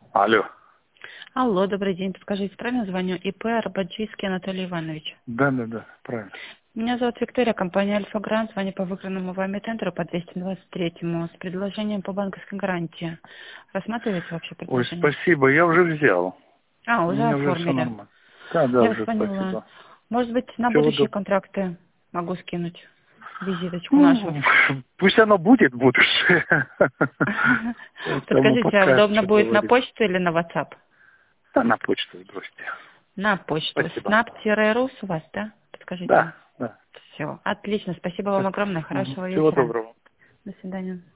Алло. Алло, добрый день. Подскажите, правильно звоню? ИП Арбаджийский Анатолий Иванович. Да, правильно. Меня зовут Виктория, компания Альфа-Грант. Звоню по выигранному вами тендеру по 223-му с предложением по банковской гарантии. Рассматриваете вообще Ой, предложение? спасибо, я уже взял. У Уже меня уже все оформили. нормально. Да, Я вас уже поняла. спасибо. Может быть, на Всего будущие доброго. контракты могу скинуть визиточку нашу. Ну, пусть оно будет будущее. Поэтому Подскажите, а пока удобно что будет на говорить. почту или на WhatsApp? Да, на почту сбросьте. На почту. Спасибо. snap-rus у вас, да? Подскажите. Да. Все. Отлично. Спасибо вам огромное. Хорошего Всего вечера. доброго. До свидания.